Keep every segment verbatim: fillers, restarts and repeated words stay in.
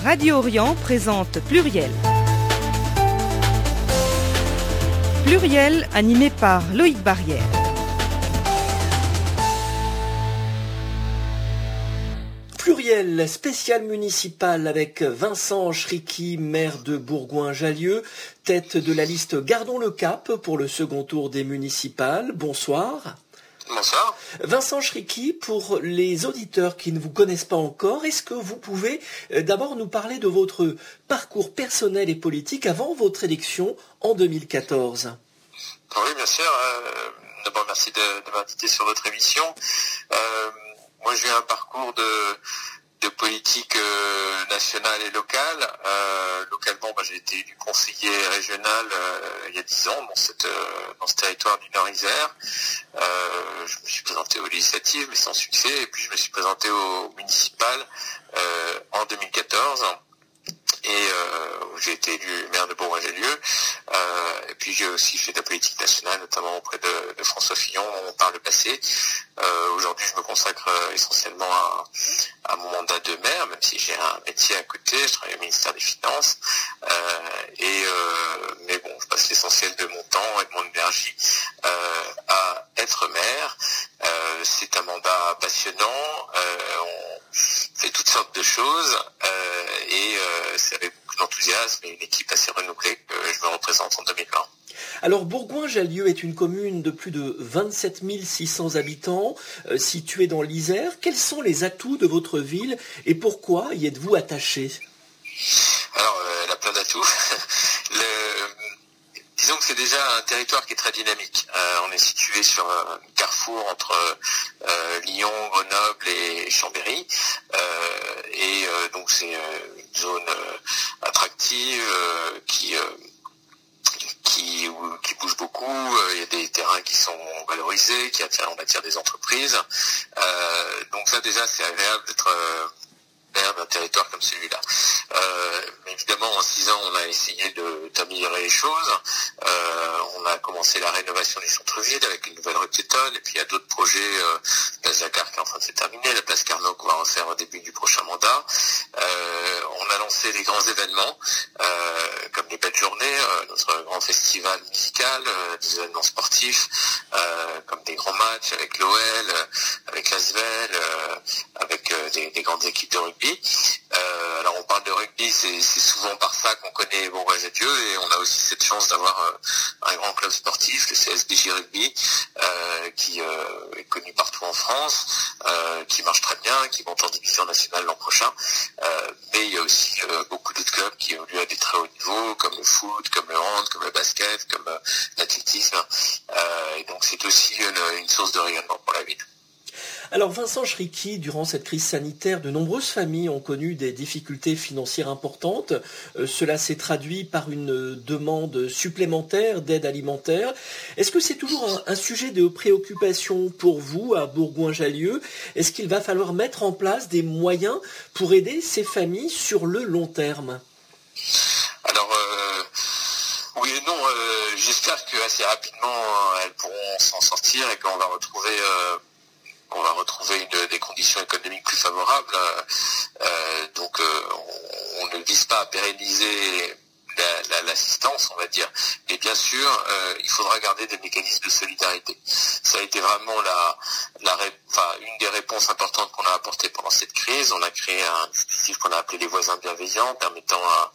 Radio Orient présente Pluriel. Pluriel animé par Loïc Barrière. Pluriel spécial municipal avec Vincent Chriqui, maire de Bourgoin-Jallieu, tête de la liste Gardons le Cap pour le second tour des municipales. Bonsoir. Bonsoir. Vincent Chriqui, pour les auditeurs qui ne vous connaissent pas encore, est-ce que vous pouvez d'abord nous parler de votre parcours personnel et politique avant votre élection en deux mille quatorze? Oui, bien sûr. Euh, d'abord, merci de, de m'inviter sur votre émission. Euh, moi, j'ai un parcours de, de politique euh, nationale et locale. Euh, localement, bah, j'ai été élu conseiller régional euh, il y a dix ans dans, cette, euh, dans ce territoire du Nord-Isère. Euh, je me suis présenté aux législatives, mais sans succès. Et puis, je me suis présenté aux municipales euh, en deux mille quatorze. Et euh, où j'ai été élu maire de Bourgoin-Jallieu. Euh, et puis j'ai aussi fait de la politique nationale, notamment auprès de, de François Fillon par le passé. Euh, aujourd'hui, je me consacre euh, essentiellement à, à mon mandat de maire, même si j'ai un métier à côté. Je travaille au ministère des Finances. Euh, et euh, mais bon, je passe l'essentiel de mon temps et de mon énergie euh, à être maire. Euh, c'est un mandat passionnant. Euh, on fait toutes sortes de choses euh, et euh, c'est avec beaucoup d'enthousiasme et une équipe assez renouvelée que je me représente en deux mille vingt. Alors Bourgoin-Jallieu est une commune de plus de vingt-sept mille six cents habitants, euh, située dans l'Isère. Quels sont les atouts de votre ville et pourquoi y êtes-vous attaché? Alors, euh, elle a plein d'atouts. Le... Disons que c'est déjà un territoire qui est très dynamique. Euh, on est situé sur un carrefour entre euh, Lyon, Grenoble et Chambéry. Euh, et euh, donc c'est euh, une zone euh, attractive euh, qui... Euh, Qui, qui bouge beaucoup, il y a des terrains qui sont valorisés, qui attirent, on attire des entreprises. Euh, donc ça déjà c'est agréable d'être euh, maire d'un territoire comme celui-là. Euh, mais évidemment en six ans on a essayé de, d'améliorer les choses. Euh, on a commencé la rénovation du centre-ville avec une nouvelle rue piétonne et puis il y a d'autres projets, euh, place Jacquard qui est en train de se terminer, la place Carnot qu'on va refaire au début du prochain mandat. Euh, on a lancé des grands événements euh, comme les belles journées, euh, notre grand festival musical, euh, des événements sportifs euh, comme des grands matchs avec l'O L, euh, avec l'Asvel, euh, avec euh, des, des grandes équipes de rugby. Euh, alors on parle de rugby, c'est, c'est souvent par ça qu'on connaît Bourgoin-Jallieu et on a aussi cette chance d'avoir euh, un grand club sportif, le C S B J Rugby, euh, qui euh, est connu partout en France, euh, qui marche très bien, qui monte en division nationale l'an prochain. Euh, mais il y a aussi euh, beaucoup d'autres clubs qui évoluent à des très hauts niveaux, comme le foot, comme le hand, comme le basket, comme euh, l'athlétisme. Euh, et donc c'est aussi une, une source de rayonnement pour la ville. Alors Vincent Chriqui, durant cette crise sanitaire, de nombreuses familles ont connu des difficultés financières importantes. Euh, cela s'est traduit par une demande supplémentaire d'aide alimentaire. Est-ce que c'est toujours un, un sujet de préoccupation pour vous à Bourgoin-Jallieu? Est-ce qu'il va falloir mettre en place des moyens pour aider ces familles sur le long terme? Alors, euh, oui et non. Euh, j'espère que assez rapidement, elles pourront s'en sortir et qu'on va retrouver... Euh, on va retrouver une, des conditions économiques plus favorables. Euh, donc euh, on, on ne vise pas à pérenniser la, la, l'assistance, on va dire. Mais bien sûr, euh, il faudra garder des mécanismes de solidarité. Ça a été vraiment la, la enfin, une des réponses importantes qu'on a apportées pendant cette crise. On a créé un dispositif qu'on a appelé les voisins bienveillants, permettant à,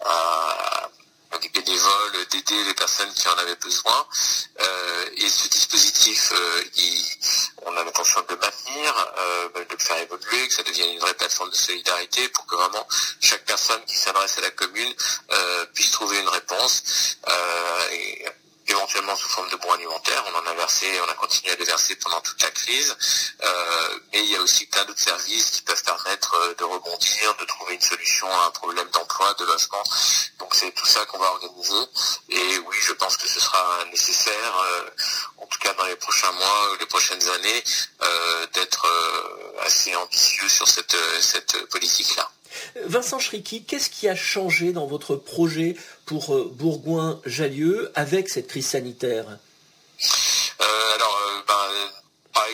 à des bénévoles d'aider les personnes qui en avaient besoin. Euh, et ce dispositif, euh, il, on a l'intention de le maintenir, euh, de le faire évoluer, que ça devienne une vraie plateforme de solidarité pour que vraiment chaque personne qui s'adresse à la commune euh, puisse trouver une réponse. Euh, et, éventuellement sous forme de bons alimentaires. On en a versé, on a continué à les verser pendant toute la crise. Euh, mais il y a aussi plein d'autres services qui peuvent permettre de rebondir, de trouver une solution à un problème d'emploi, de logement. Donc c'est tout ça qu'on va organiser. Et oui, je pense que ce sera nécessaire, euh, en tout cas dans les prochains mois ou les prochaines années, euh, d'être euh, assez ambitieux sur cette, cette politique-là. Vincent Chriqui, qu'est-ce qui a changé dans votre projet pour Bourgoin-Jallieu avec cette crise sanitaire? euh, Alors, euh, ben,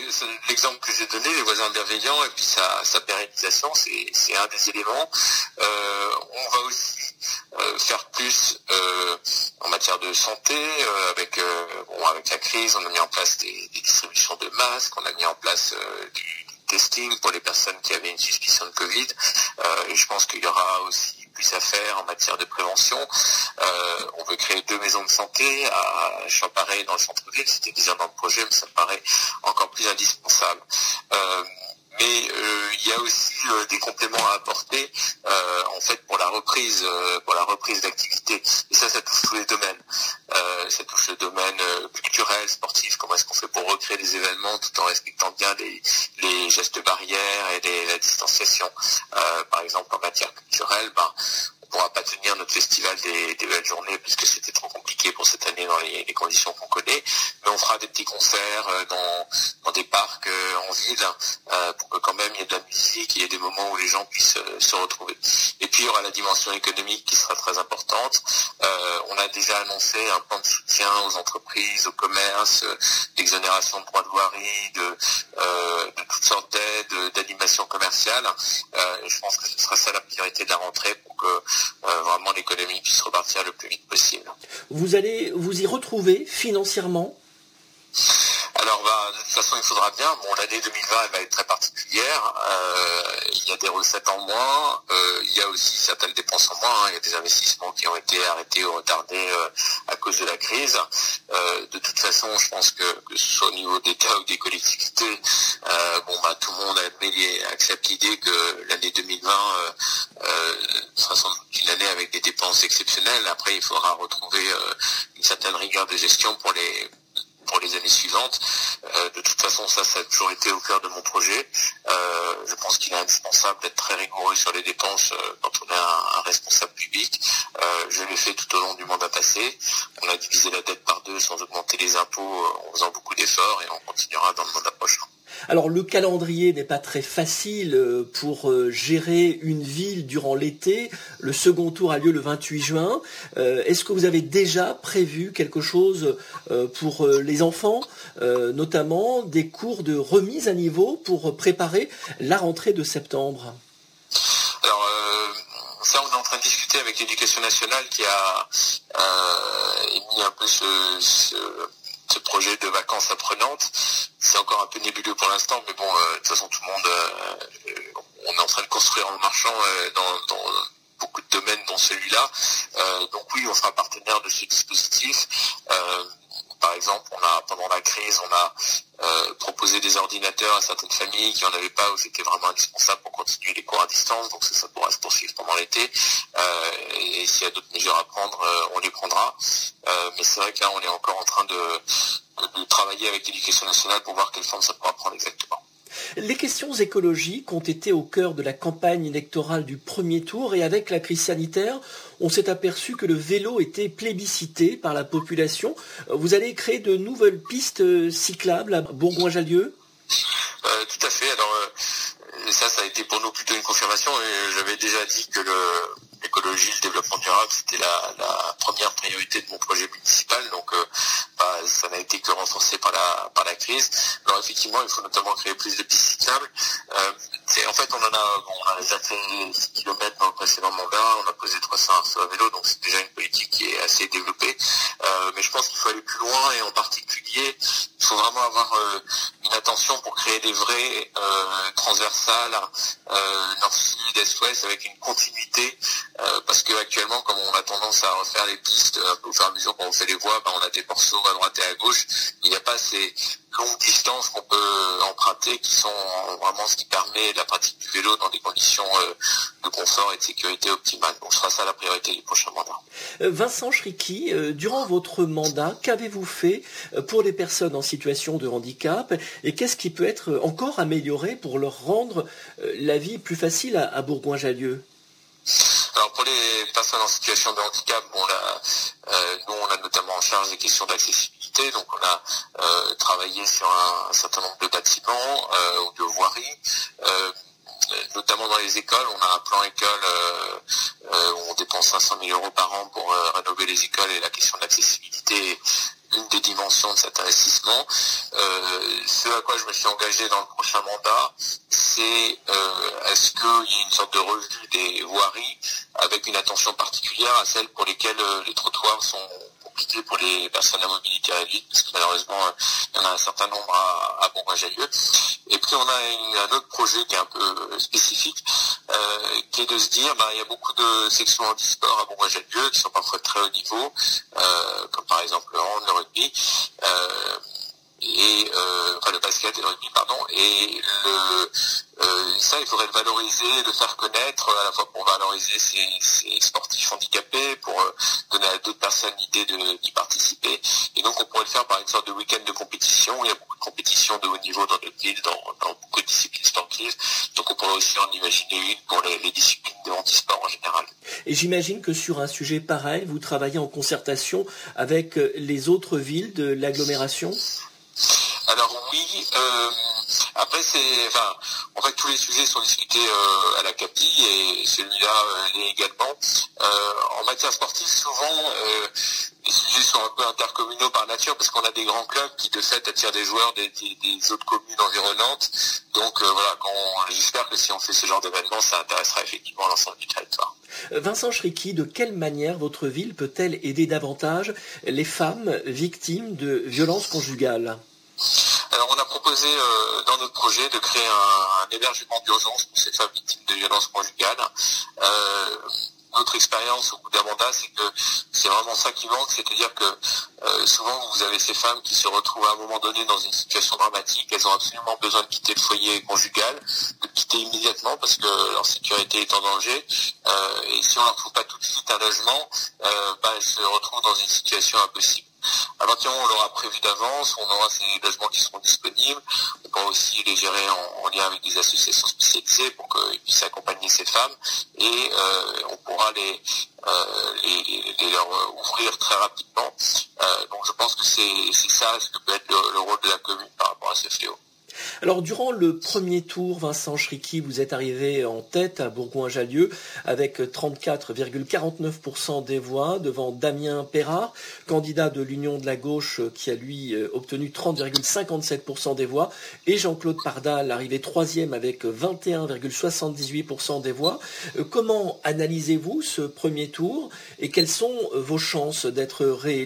l'exemple que j'ai donné, les voisins bienveillants et puis sa, sa pérennisation, c'est, c'est un des éléments. Euh, on va aussi euh, faire plus euh, en matière de santé, euh, avec, euh, bon, avec la crise, on a mis en place des, des distributions de masques, on a mis en place euh, du testing pour les personnes qui avaient une suspicion de Covid. Euh, et je pense qu'il y aura aussi plus à faire en matière de prévention. Euh, on veut créer deux maisons de santé à Champaret dans le centre-ville. C'était déjà dans le projet, mais ça me paraît encore plus indispensable. Euh, mais euh, il y a aussi euh, des compléments à apporter euh, en fait pour la reprise, euh, pour la reprise d'activité. Et ça, ça touche tous les domaines. Euh, ça touche le domaine euh, culturel, sportif. Comment est-ce qu'on fait pour recréer des événements tout en respectant bien les, les gestes barrières et les, la distanciation. Euh, par exemple, en matière culturelle, ben on pourra pas tenir notre festival des, des belles journées puisque c'était trop compliqué pour cette année dans les, les conditions qu'on connaît. Mais on fera des petits concerts euh, dans, dans des parcs euh, en ville euh, pour que quand même il y ait de la musique, il y ait des moments où les gens puissent euh, se retrouver. Et puis il y aura la dimension économique qui sera très importante. Euh, on a déjà annoncé un plan de soutien aux entreprises, aux commerces, euh, d'exonération de droits de voirie, de, euh, de toutes sortes d'aides, d'animation commerciale. Euh, et je pense que ce sera ça la priorité de la rentrée pour que Euh, vraiment l'économie puisse repartir le plus vite possible. Vous allez vous y retrouver financièrement ? Alors bah, de toute façon il faudra bien, bon l'année deux mille vingt elle va être très particulière, euh, il y a des recettes en moins, euh, il y a aussi certaines dépenses en moins, hein. Il y a des investissements qui ont été arrêtés ou retardés euh, à cause de la crise. Euh, de toute façon je pense que, que ce soit au niveau d'État ou des collectivités, euh, bon bah tout le monde admet, accepte l'idée que l'année deux mille vingt euh, euh, sera sans doute une année avec des dépenses exceptionnelles. Après il faudra retrouver euh, une certaine rigueur de gestion pour les pour les années suivantes. Euh, de toute façon, ça, ça a toujours été au cœur de mon projet. Euh, je pense qu'il est indispensable d'être très rigoureux sur les dépenses euh, quand on est un, un responsable public. Euh, je l'ai fait tout au long du mandat passé. On a divisé la dette par deux sans augmenter les impôts euh, en faisant beaucoup d'efforts et on continuera dans le mandat prochain. Alors le calendrier n'est pas très facile pour gérer une ville durant l'été. Le second tour a lieu le vingt-huit juin. Euh, est-ce que vous avez déjà prévu quelque chose euh, pour les enfants, euh, notamment des cours de remise à niveau pour préparer la rentrée de septembre ? Alors euh, ça, on est en train de discuter avec l'Éducation nationale qui a euh, émis un peu ce... ce ce projet de vacances apprenantes. C'est encore un peu nébuleux pour l'instant, mais bon, euh, de toute façon, tout le monde, euh, on est en train de construire en marchant euh, dans, dans beaucoup de domaines, dont celui-là. Euh, donc oui, on sera partenaire de ce dispositif. Euh, par exemple, on a, pendant la crise, on a euh, proposé des ordinateurs à certaines familles qui n'en avaient pas, où c'était vraiment indispensable pour continuer les cours à distance. Donc ça, ça pourra se poursuivre pendant l'été. Euh, et, et s'il y a d'autres mesures à prendre, euh, on les prendra. Euh, mais c'est vrai que là, on est encore en train de, de, de travailler avec l'Éducation nationale pour voir quelle forme ça pourra prendre exactement. Les questions écologiques ont été au cœur de la campagne électorale du premier tour et avec la crise sanitaire, on s'est aperçu que le vélo était plébiscité par la population. Vous allez créer de nouvelles pistes cyclables à Bourgoin-Jallieu ? euh, Tout à fait. Alors euh, ça, ça a été pour nous plutôt une confirmation. Et j'avais déjà dit que le, l'écologie, le développement durable, c'était la, la première priorité de mon projet municipal. Donc euh, bah, ça n'a été que renforcé par la, par la crise. Alors effectivement, il faut notamment créer plus de pistes cyclables. Euh, c'est, en fait, on en a, bon, on a déjà fait six kilomètres dans le précédent mandat, on a posé trois cents arceaux à vélo, donc c'est déjà une politique qui est assez développée. Euh, mais je pense qu'il faut aller plus loin et en particulier, il faut vraiment avoir euh, une attention pour créer des vrais euh, transversales euh, nord-sud, est-ouest, avec une continuité. Euh, parce que actuellement, comme on a tendance à refaire les pistes un peu au fur et à mesure qu'on fait les voies, ben, on a des morceaux à droite et à gauche. Il n'y a pas ces longues distances qu'on peut emprunter qui sont vraiment ce qui permet la pratique du vélo dans des conditions euh, de confort et de sécurité optimales. Donc ce sera ça la priorité du prochain mandat. Vincent Chriqui, euh, durant votre mandat, qu'avez-vous fait pour les personnes en situation de handicap et qu'est-ce qui peut être encore amélioré pour leur rendre euh, la vie plus facile à, à Bourgoin-Jallieu ? Alors pour les personnes en situation de handicap, bon là, euh, nous on a notamment en charge des questions d'accessibilité, donc on a euh, travaillé sur un, un certain nombre de bâtiments euh, ou de voiries, euh, notamment dans les écoles. On a un plan école euh, euh, où on dépense cinq cent mille euros par an pour euh, rénover les écoles et la question de l'accessibilité une des dimensions de cet investissement. Euh, ce à quoi je me suis engagé dans le prochain mandat, c'est euh, est-ce qu'il y a une sorte de revue des voiries avec une attention particulière à celles pour lesquelles euh, les trottoirs sont compliqués pour les personnes à mobilité réduite, parce que malheureusement euh, il y en a un certain nombre à, à Bourgoin-Jallieu. Et puis on a une, un autre projet qui est un peu spécifique, euh, qui est de se dire, ben, il y a beaucoup de sections handisport à Bourgoin-Jallieu qui sont parfois de très haut niveau, euh, comme par exemple le hand, le rugby, euh, et euh, enfin le basket et le rugby, pardon, et le, euh, ça il faudrait le valoriser, le faire connaître, à la fois pour valoriser ces, ces sportifs handicapés, pour euh, donner à d'autres personnes l'idée de, d'y participer, et donc on pourrait le faire par une sorte de week-end de compétition. Il y a beaucoup de compétitions de haut niveau dans notre ville, dans, dans beaucoup de disciplines sportives, donc on pourrait aussi en imaginer une pour les, les disciplines de handisport en général. Et j'imagine que sur un sujet pareil, vous travaillez en concertation avec les autres villes de l'agglomération ? Alors oui, euh, après c'est, enfin, en fait tous les sujets sont discutés euh, à la C A P I et celui-là euh, l'est également. Euh, en matière sportive, souvent euh, les sujets sont un peu intercommunaux par nature parce qu'on a des grands clubs qui de fait attirent des joueurs des, des, des autres communes environnantes. Donc euh, voilà, quand, j'espère que si on fait ce genre d'événement, ça intéressera effectivement l'ensemble du territoire. Vincent Schricky, de quelle manière votre ville peut-elle aider davantage les femmes victimes de violences conjugales ? Alors on a proposé euh, dans notre projet de créer un, un hébergement d'urgence pour ces femmes victimes de violences conjugales. Euh, notre expérience au bout d'un mandat, c'est que c'est vraiment ça qui manque, c'est-à-dire que euh, souvent vous avez ces femmes qui se retrouvent à un moment donné dans une situation dramatique, elles ont absolument besoin de quitter le foyer conjugal, de quitter immédiatement parce que leur sécurité est en danger, euh, et si on leur trouve pas tout de suite un logement, euh, bah, elles se retrouvent dans une situation impossible. À partir du moment où on l'aura prévu d'avance, on aura ces logements qui seront disponibles. On pourra aussi les gérer en, en lien avec des associations spécialisées pour qu'ils puissent accompagner ces femmes et euh, on pourra les, euh, les, les, les leur ouvrir très rapidement. Euh, donc je pense que c'est, c'est ça ce que peut être le, le rôle de la commune par rapport à ce fléau. Alors, durant le premier tour, Vincent Schricky, vous êtes arrivé en tête à Bourgoin-Jallieu avec trente-quatre virgule quarante-neuf pour cent des voix devant Damien Perrard, candidat de l'Union de la gauche qui a lui obtenu trente virgule cinquante-sept pour cent des voix, et Jean-Claude Pardal arrivé troisième avec vingt et un virgule soixante-dix-huit pour cent des voix. Comment analysez-vous ce premier tour et quelles sont vos chances d'être réélu ?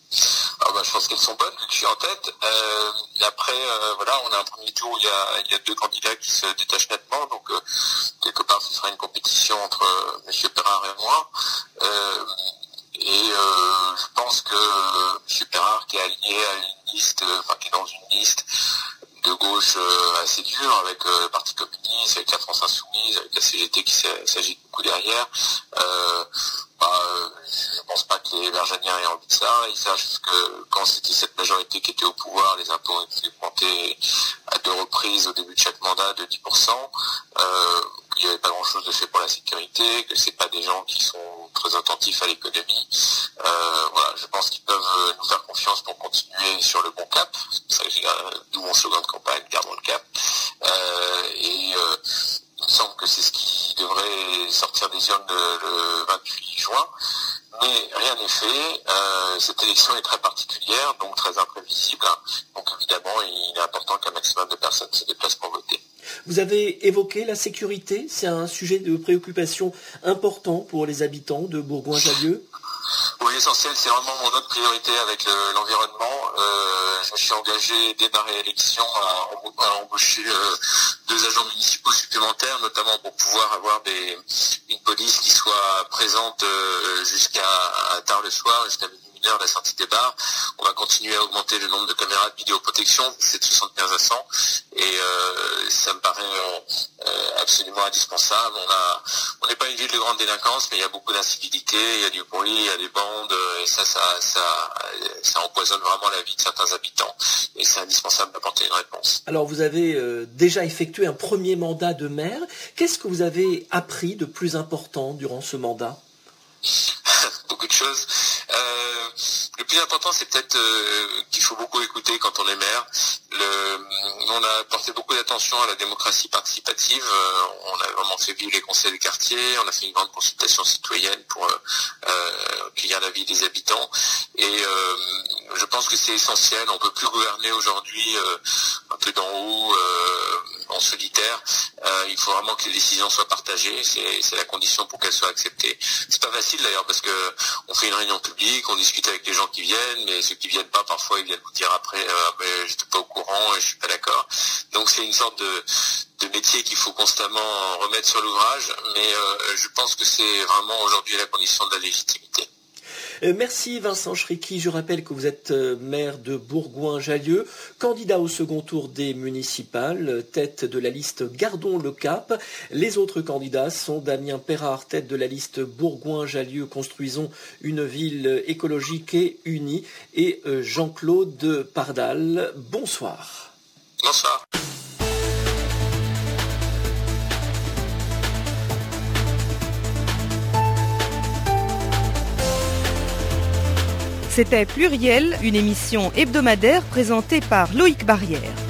Ah bah, je pense qu'elles sont bonnes, vu que je suis en tête. Euh, et après, euh, voilà, on a un premier tour où il y a, il y a deux candidats qui se détachent nettement, donc euh, quelque part ce sera une compétition entre euh, M. Perrard et moi. Euh, et euh, je pense que euh, M. Perrard, qui est allié à une liste, euh, enfin qui est dans une liste de gauche euh, assez dure, avec euh, le Parti communiste, avec la France insoumise, avec la C G T qui s'agite beaucoup derrière, euh, bah, euh, je pense pas que les Verjaniens aient envie de ça. Ils sachent que quand c'était cette majorité qui était au pouvoir, les impôts ont été augmentés à deux reprises au début de chaque mandat de dix pour cent, euh, qu'il n'y avait pas grand chose de fait pour la sécurité, que c'est pas des gens qui sont très attentifs à l'économie. Euh, voilà, je pense qu'ils peuvent nous faire confiance pour continuer sur le bon cap. C'est ça que j'ai, d'où mon slogan de campagne, gardons le cap. Euh, et euh, il me semble que c'est ce qui devrait sortir des urnes le, le vingt-huit juin. Mais rien n'est fait. Euh, cette élection est très particulière, donc très imprévisible. Donc évidemment, il est important qu'un maximum de personnes se déplacent pour voter. Vous avez évoqué la sécurité. C'est un sujet de préoccupation important pour les habitants de Bourgoin-Jallieu. Oui, l'essentiel, c'est vraiment mon autre priorité avec le, l'environnement. Euh, je me suis engagé dès ma réélection à, à embaucher euh, deux agents municipaux supplémentaires, notamment pour pouvoir avoir des, une police qui soit présente euh, jusqu'à tard le soir, jusqu'à une heure de la sortie des bars. On va continuer à augmenter le nombre de caméras de vidéoprotection, c'est de soixante-quinze à cent, et euh, ça me paraît euh, absolument indispensable. On a, on n'est pas une ville de grande délinquance, mais il y a beaucoup d'incivilité, il y a du bruit, il y a des bandes, et ça, ça, ça, ça empoisonne vraiment la vie de certains habitants, et c'est indispensable d'apporter une réponse. Alors, vous avez euh, déjà effectué un premier mandat de maire. Qu'est-ce que vous avez appris de plus important durant ce mandat ? Beaucoup de choses. Euh, le plus important, c'est peut-être euh, qu'il faut beaucoup écouter quand on est maire. Le, on a porté beaucoup d'attention à la démocratie participative. Euh, on a vraiment fait vivre les conseils des quartiers. On a fait une grande consultation citoyenne pour euh, cueillir l'avis des habitants. Et euh, je pense que c'est essentiel. On ne peut plus gouverner aujourd'hui euh, un peu d'en haut, euh, en solitaire. Euh, il faut vraiment que les décisions soient partagées. C'est, c'est la condition pour qu'elles soient acceptées. C'est pas facile d'ailleurs parce que on fait une réunion publique, on discute avec les gens qui viennent, mais ceux qui viennent pas, parfois ils viennent vous dire après, euh, mais j'étais pas au courant et je suis pas d'accord. Donc c'est une sorte de, de métier qu'il faut constamment remettre sur l'ouvrage, mais euh, je pense que c'est vraiment aujourd'hui la condition de la légitimité. Merci Vincent Chriqui. Je rappelle que vous êtes maire de Bourgoin-Jallieu, candidat au second tour des municipales, tête de la liste Gardons le Cap. Les autres candidats sont Damien Perrard, tête de la liste Bourgoin-Jallieu, construisons une ville écologique et unie, et Jean-Claude Pardal. Bonsoir. Bonsoir. C'était Pluriel, une émission hebdomadaire présentée par Loïc Barrière.